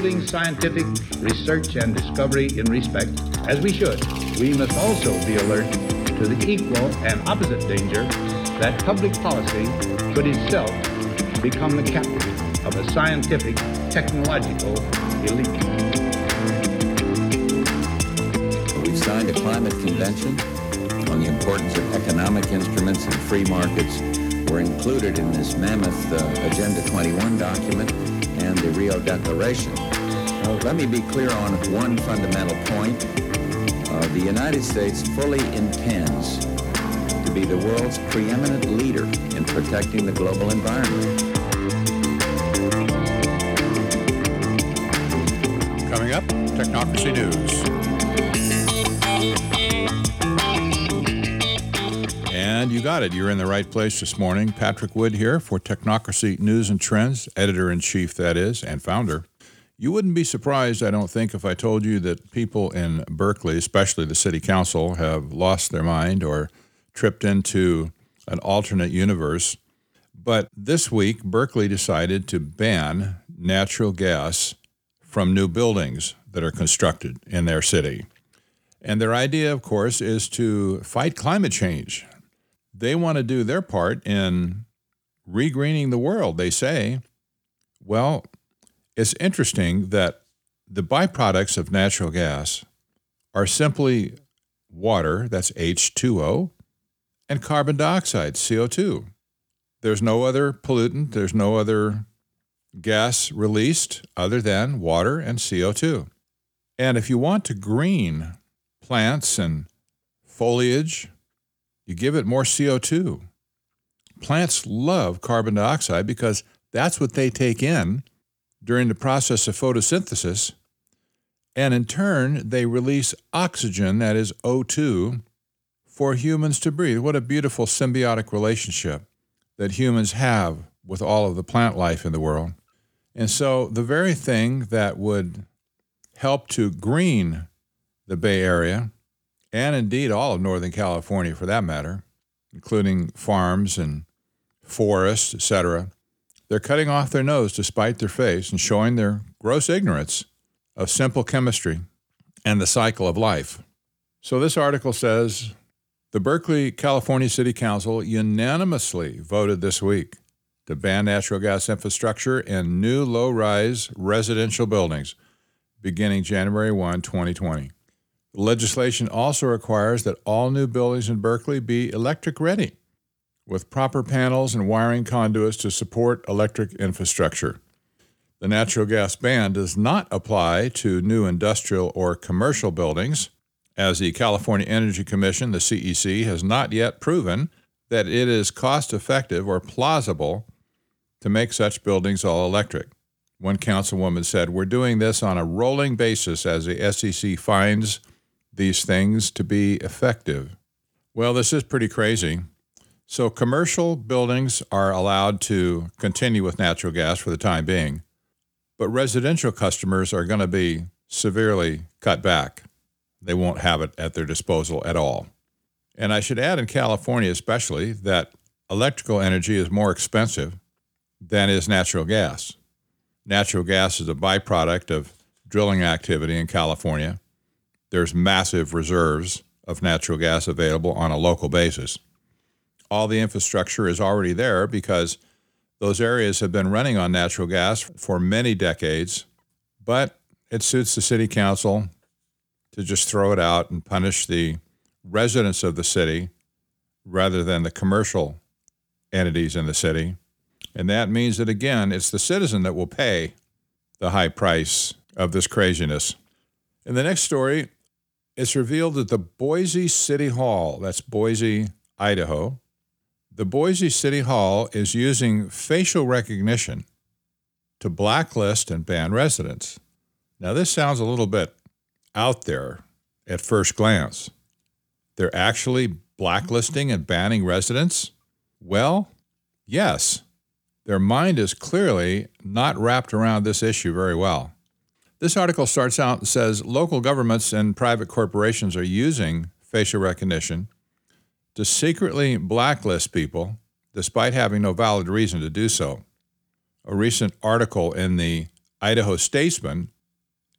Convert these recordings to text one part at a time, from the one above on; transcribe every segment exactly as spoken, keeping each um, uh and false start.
withholding scientific research and discovery in respect, as we should, we must also be alert to the equal and opposite danger that public policy should itself become the captive of a scientific, technological elite. We've signed a climate convention on the importance of economic instruments and free markets. Were included in this mammoth uh, Agenda twenty-one document and the Rio Declaration. Now, let me be clear on one fundamental point. Uh, the United States fully intends to be the world's preeminent leader in protecting the global environment. Coming up, Technocracy News. And you got it. You're in the right place this morning. Patrick Wood here for Technocracy News and Trends, editor-in-chief, that is, and founder. You wouldn't be surprised, I don't think, if I told you that people in Berkeley, especially the city council, have lost their mind or tripped into an alternate universe. But this week, Berkeley decided to ban natural gas from new buildings that are constructed in their city. And their idea, of course, is to fight climate change. They want to do their part in regreening the world, they say. Well, it's interesting that the byproducts of natural gas are simply water, that's H two O, and carbon dioxide, C O two. There's no other pollutant, there's no other gas released other than water and C O two. And if you want to green plants and foliage, you give it more C O two. Plants love carbon dioxide because that's what they take in during the process of photosynthesis, and in turn, they release oxygen, that is O two, for humans to breathe. What a beautiful symbiotic relationship that humans have with all of the plant life in the world. And so the very thing that would help to green the Bay Area, and indeed all of Northern California for that matter, including farms and forests, et cetera, they're cutting off their nose to spite their face and showing their gross ignorance of simple chemistry and the cycle of life. So this article says, the Berkeley, California City Council unanimously voted this week to ban natural gas infrastructure in new low-rise residential buildings beginning January first, twenty twenty. The legislation also requires that all new buildings in Berkeley be electric ready, with proper panels and wiring conduits to support electric infrastructure. The natural gas ban does not apply to new industrial or commercial buildings, as the California Energy Commission, the C E C, has not yet proven that it is cost-effective or plausible to make such buildings all electric. One councilwoman said, "We're doing this on a rolling basis as the S E C finds these things to be effective." Well, this is pretty crazy. So commercial buildings are allowed to continue with natural gas for the time being, but residential customers are going to be severely cut back. They won't have it at their disposal at all. And I should add, in California especially, that electrical energy is more expensive than is natural gas. Natural gas is a byproduct of drilling activity in California. There's massive reserves of natural gas available on a local basis. All the infrastructure is already there because those areas have been running on natural gas for many decades, but it suits the city council to just throw it out and punish the residents of the city rather than the commercial entities in the city. And that means that, again, it's the citizen that will pay the high price of this craziness. In the next story, it's revealed that the Boise City Hall, that's Boise, Idaho, the Boise City Hall is using facial recognition to blacklist and ban residents. Now, this sounds a little bit out there at first glance. They're actually blacklisting and banning residents? Well, yes. Their mind is clearly not wrapped around this issue very well. This article starts out and says local governments and private corporations are using facial recognition to secretly blacklist people despite having no valid reason to do so. A recent article in the Idaho Statesman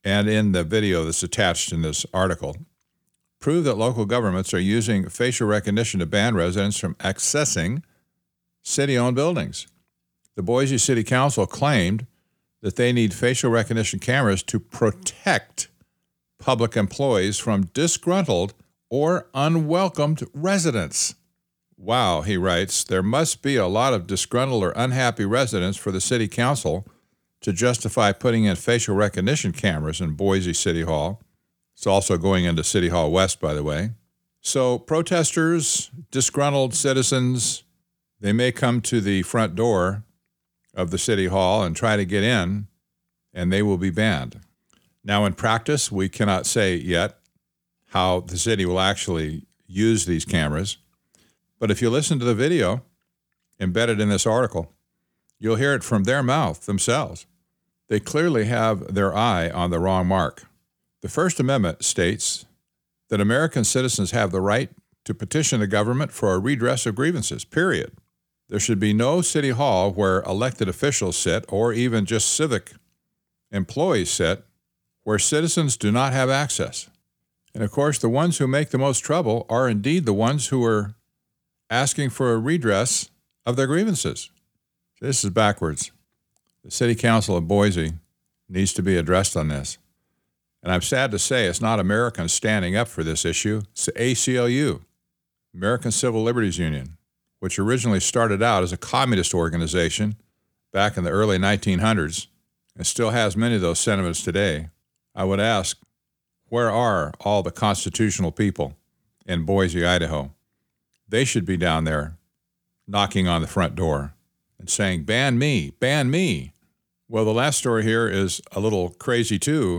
and in the video that's attached in this article, prove that local governments are using facial recognition to ban residents from accessing city-owned buildings. The Boise City Council claimed that they need facial recognition cameras to protect public employees from disgruntled or unwelcomed residents. Wow, he writes, there must be a lot of disgruntled or unhappy residents for the city council to justify putting in facial recognition cameras in Boise City Hall. It's also going into City Hall West, by the way. So protesters, disgruntled citizens, they may come to the front door of the City Hall and try to get in, and they will be banned. Now, in practice, we cannot say yet how the city will actually use these cameras. But if you listen to the video embedded in this article, you'll hear it from their mouth themselves. They clearly have their eye on the wrong mark. The First Amendment states that American citizens have the right to petition the government for a redress of grievances, period. There should be no city hall where elected officials sit, or even just civic employees sit, where citizens do not have access. And of course, the ones who make the most trouble are indeed the ones who are asking for a redress of their grievances. This is backwards. The City Council of Boise needs to be addressed on this. And I'm sad to say it's not Americans standing up for this issue. It's the A C L U, American Civil Liberties Union, which originally started out as a communist organization back in the early nineteen hundreds and still has many of those sentiments today. I would ask, where are all the constitutional people in Boise, Idaho? They should be down there knocking on the front door and saying, ban me, ban me. Well, the last story here is a little crazy too.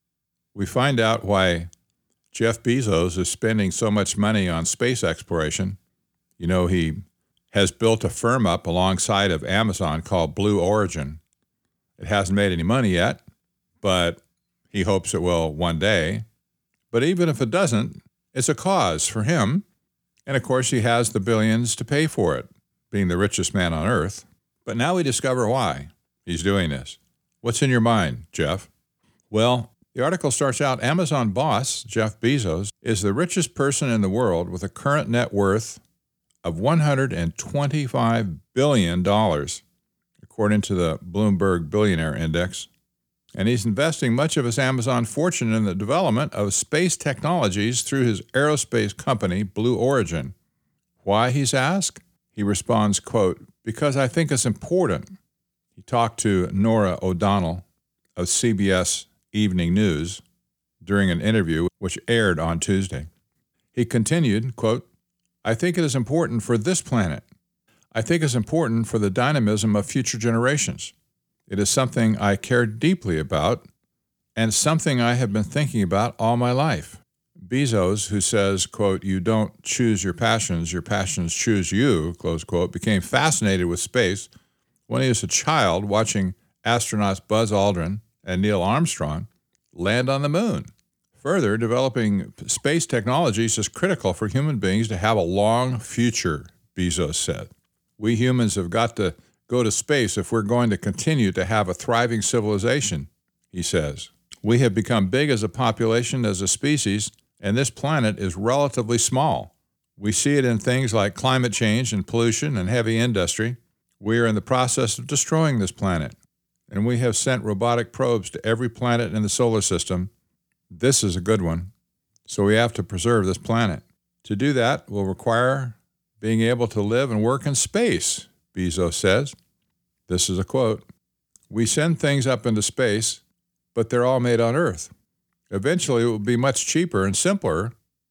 We find out why Jeff Bezos is spending so much money on space exploration. You know, he has built a firm up alongside of Amazon called Blue Origin. It hasn't made any money yet, but he hopes it will one day. But even if it doesn't, it's a cause for him. And of course, he has the billions to pay for it, being the richest man on earth. But now we discover why he's doing this. What's in your mind, Jeff? Well, the article starts out, Amazon boss Jeff Bezos is the richest person in the world with a current net worth of one hundred twenty-five billion dollars, according to the Bloomberg Billionaire Index. And he's investing much of his Amazon fortune in the development of space technologies through his aerospace company, Blue Origin. Why, he's asked? He responds, quote, because I think it's important. He talked to Nora O'Donnell of C B S Evening News during an interview which aired on Tuesday. He continued, quote, I think it is important for this planet. I think it's important for the dynamism of future generations. It is something I care deeply about and something I have been thinking about all my life. Bezos, who says, quote, you don't choose your passions, your passions choose you, close quote, became fascinated with space when he was a child watching astronauts Buzz Aldrin and Neil Armstrong land on the moon. Further, developing space technologies is critical for human beings to have a long future, Bezos said. We humans have got to go to space if we're going to continue to have a thriving civilization, he says. We have become big as a population, as a species, and this planet is relatively small. We see it in things like climate change and pollution and heavy industry. We are in the process of destroying this planet, and we have sent robotic probes to every planet in the solar system. This is a good one, so we have to preserve this planet. To do that will require being able to live and work in space, Bezos says. This is a quote. We send things up into space, but they're all made on Earth. Eventually, it will be much cheaper and simpler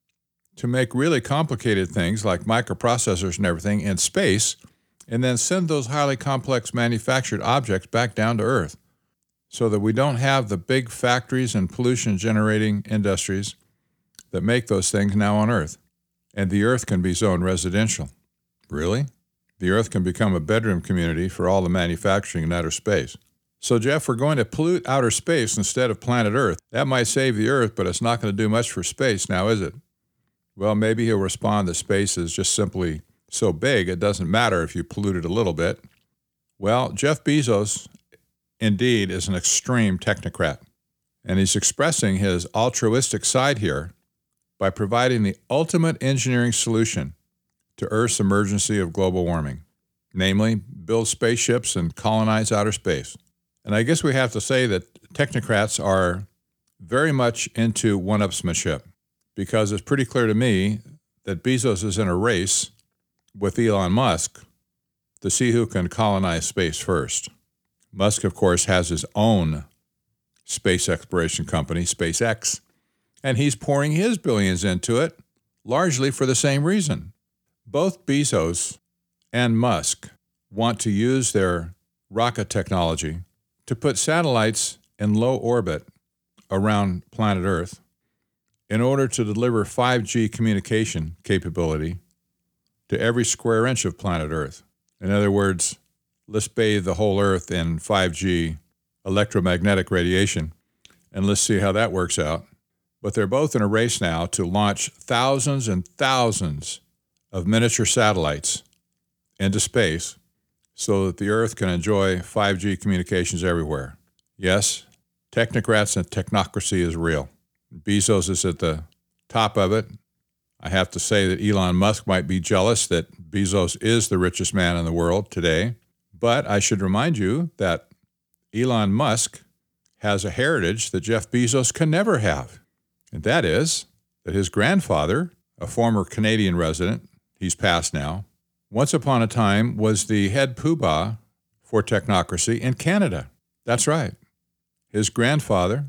to make really complicated things like microprocessors and everything in space, and then send those highly complex manufactured objects back down to Earth so that we don't have the big factories and pollution-generating industries that make those things now on Earth. And the Earth can be zoned residential. Really? The Earth can become a bedroom community for all the manufacturing in outer space. So, Jeff, we're going to pollute outer space instead of planet Earth. That might save the Earth, but it's not going to do much for space now, is it? Well, maybe he'll respond that space is just simply so big it doesn't matter if you pollute it a little bit. Well, Jeff Bezos, indeed, is an extreme technocrat. And he's expressing his altruistic side here by providing the ultimate engineering solution to Earth's emergency of global warming, namely build spaceships and colonize outer space. And I guess we have to say that technocrats are very much into one-upsmanship, because it's pretty clear to me that Bezos is in a race with Elon Musk to see who can colonize space first. Musk, of course, has his own space exploration company, SpaceX, and he's pouring his billions into it, largely for the same reason. Both Bezos and Musk want to use their rocket technology to put satellites in low orbit around planet Earth in order to deliver five G communication capability to every square inch of planet Earth. In other words, let's bathe the whole Earth in five G electromagnetic radiation, and let's see how that works out. But they're both in a race now to launch thousands and thousands of miniature satellites into space so that the Earth can enjoy five G communications everywhere. Yes, technocrats and technocracy is real. Bezos is at the top of it. I have to say that Elon Musk might be jealous that Bezos is the richest man in the world today. But I should remind you that Elon Musk has a heritage that Jeff Bezos can never have. And that is that his grandfather, a former Canadian resident, he's passed now, once upon a time was the head poobah for technocracy in Canada. That's right. His grandfather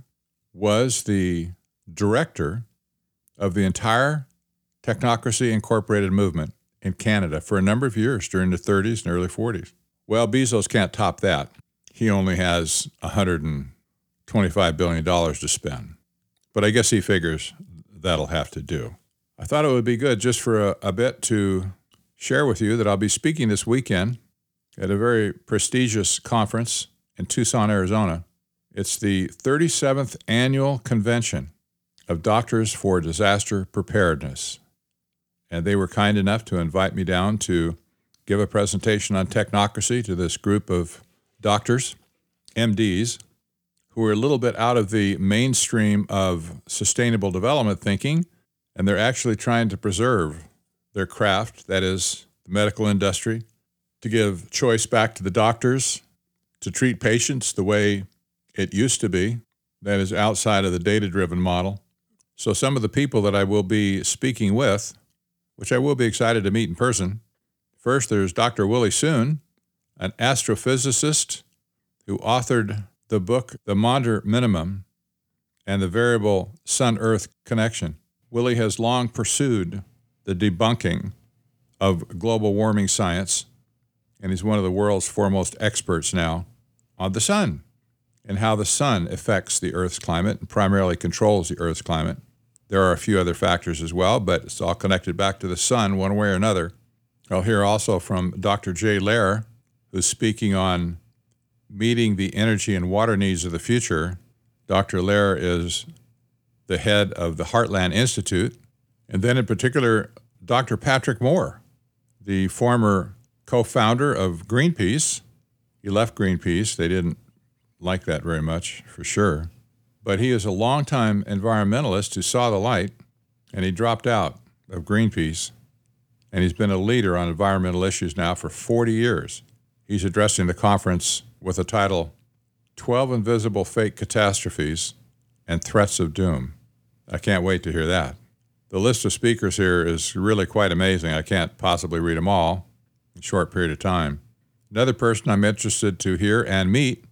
was the director of the entire Technocracy Incorporated movement in Canada for a number of years during the thirties and early forties. Well, Bezos can't top that. He only has one hundred twenty-five billion dollars to spend. But I guess he figures that'll have to do. I thought it would be good just for a, a bit to share with you that I'll be speaking this weekend at a very prestigious conference in Tucson, Arizona. It's the thirty-seventh Annual Convention of Doctors for Disaster Preparedness. And they were kind enough to invite me down to give a presentation on technocracy to this group of doctors, M Ds, who are a little bit out of the mainstream of sustainable development thinking, and they're actually trying to preserve their craft, that is, the medical industry, to give choice back to the doctors, to treat patients the way it used to be, that is outside of the data-driven model. So some of the people that I will be speaking with, which I will be excited to meet in person, first there's Doctor Willie Soon, an astrophysicist who authored the book The Maunder Minimum and the Variable Sun-Earth Connection. Willie has long pursued the debunking of global warming science, and he's one of the world's foremost experts now on the sun and how the sun affects the Earth's climate and primarily controls the Earth's climate. There are a few other factors as well, but it's all connected back to the sun one way or another. I'll hear also from Doctor Jay Lehr, who's speaking on meeting the energy and water needs of the future. Doctor Lehr is the head of the Heartland Institute. And then in particular, Doctor Patrick Moore, the former co-founder of Greenpeace. He left Greenpeace. They didn't like that very much, for sure. But he is a longtime environmentalist who saw the light, and he dropped out of Greenpeace. And he's been a leader on environmental issues now for forty years. He's addressing the conference with the title, twelve Invisible Fake Catastrophes and Threats of Doom. I can't wait to hear that. The list of speakers here is really quite amazing. I can't possibly read them all in a short period of time. Another person I'm interested to hear and meet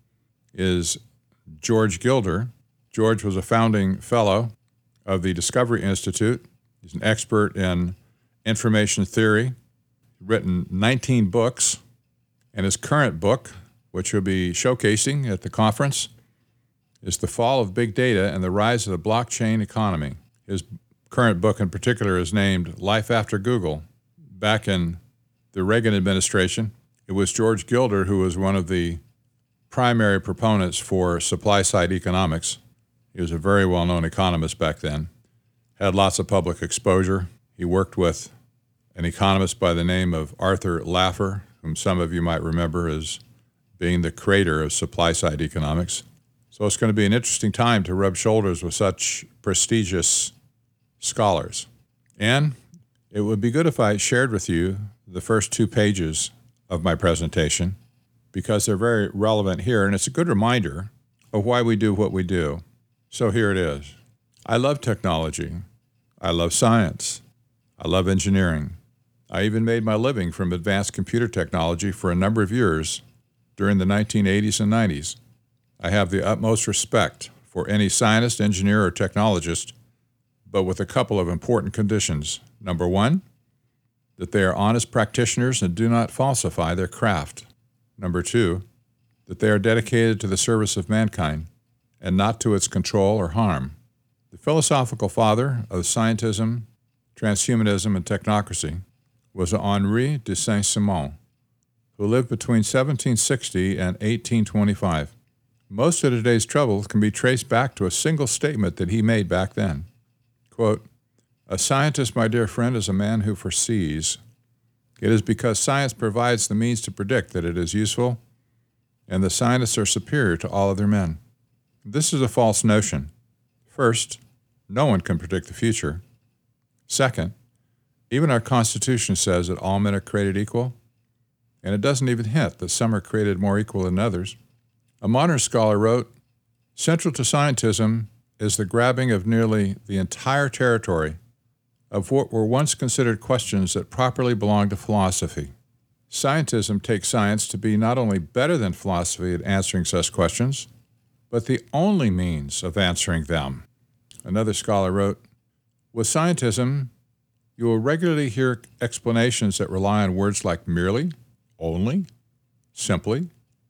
is George Gilder. George was a founding fellow of the Discovery Institute. He's an expert in information theory, written nineteen books, and his current book, which he'll be showcasing at the conference, is The Fall of Big Data and the Rise of the Blockchain Economy. His current book in particular is named Life After Google. Back in the Reagan administration, it was George Gilder who was one of the primary proponents for supply-side economics. He was a very well-known economist back then, had lots of public exposure. He worked with an economist by the name of Arthur Laffer, whom some of you might remember as being the creator of supply-side economics. So So it's going to be an interesting time to rub shoulders with such prestigious scholars. And it would be good if I shared with you the first two pages of my presentation, because they're very relevant here, and it's a good reminder of why we do what we do. So here it is. I love technology. I love science. I love engineering. I even made my living from advanced computer technology for a number of years during the nineteen eighties and nineties. I have the utmost respect for any scientist, engineer, or technologist, but with a couple of important conditions. Number one, that they are honest practitioners and do not falsify their craft. Number two, that they are dedicated to the service of mankind and not to its control or harm. The philosophical father of scientism, transhumanism, and technocracy was Henri de Saint-Simon, who lived between seventeen sixty and eighteen twenty-five. Most of today's troubles can be traced back to a single statement that he made back then. Quote, "A scientist, my dear friend, is a man who foresees. It is because science provides the means to predict that it is useful, and the scientists are superior to all other men." This is a false notion. First, no one can predict the future. Second, even our Constitution says that all men are created equal, and it doesn't even hint that some are created more equal than others. A modern scholar wrote, "Central to scientism is the grabbing of nearly the entire territory of what were once considered questions that properly belonged to philosophy. Scientism takes science to be not only better than philosophy at answering such questions, but the only means of answering them." Another scholar wrote, "With scientism, you will regularly hear explanations that rely on words like merely, only, simply,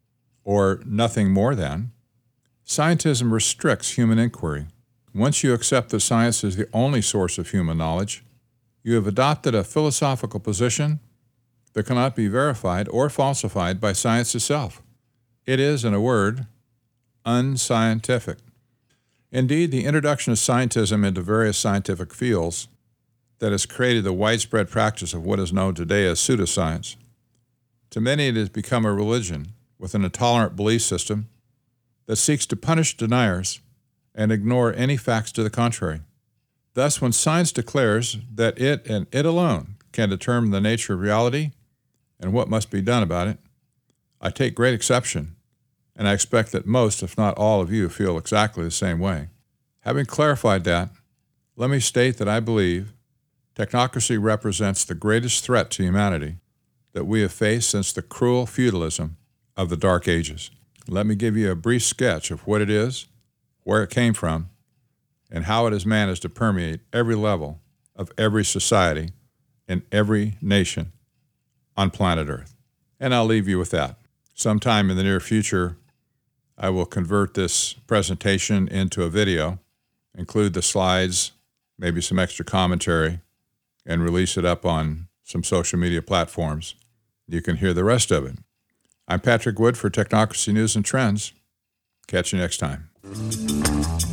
or nothing more than. Scientism restricts human inquiry. Once you accept that science is the only source of human knowledge, you have adopted a philosophical position that cannot be verified or falsified by science itself. It is, in a word, unscientific." Indeed, the introduction of scientism into various scientific fields that has created the widespread practice of what is known today as pseudoscience. To many, it has become a religion with an intolerant belief system that seeks to punish deniers and ignore any facts to the contrary. Thus, when science declares that it and it alone can determine the nature of reality and what must be done about it, I take great exception, and I expect that most, if not all of you, feel exactly the same way. Having clarified that, let me state that I believe technocracy represents the greatest threat to humanity that we have faced since the cruel feudalism of the Dark Ages. Let me give you a brief sketch of what it is, where it came from, and how it has managed to permeate every level of every society in every nation on planet Earth. And I'll leave you with that. Sometime in the near future, I will convert this presentation into a video, include the slides, maybe some extra commentary, and release it up on some social media platforms. You can hear the rest of it. I'm Patrick Wood for Technocracy News and Trends. Catch you next time.